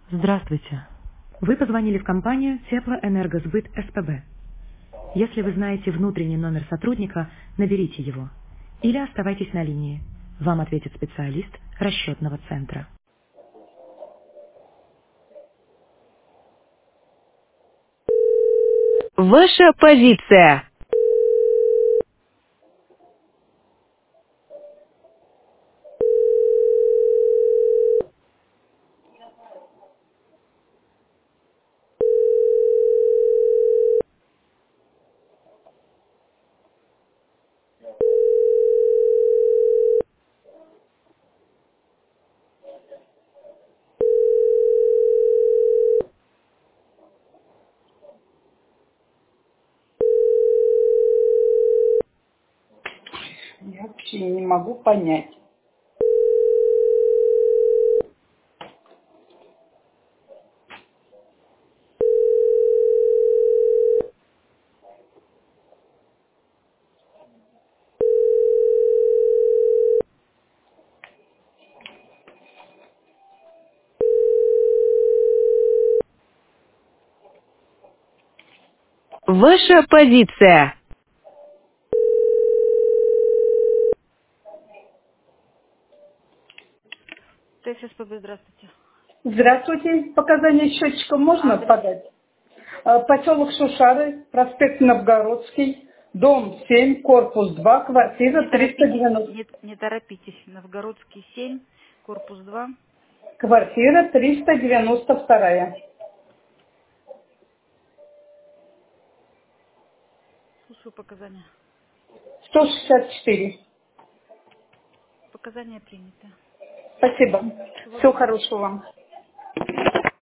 Здравствуйте. Вы позвонили в компанию Теплоэнергосбыт СПБ. Если вы знаете внутренний номер сотрудника, наберите его. Или оставайтесь на линии. Вам ответит специалист расчетного центра. Ваша позиция. Я вообще не могу понять. Ваша позиция. ТССПБ, здравствуйте. Здравствуйте. Показания счетчика можно Адрес. подать? Поселок Шушары, проспект Новгородский, дом 7, корпус 2, Не квартира торопитесь, 390. не торопитесь. Новгородский 7, корпус 2. Квартира 392. Слушаю показания. 164. Показания приняты. Спасибо. Всего Всего доброго. хорошего вам.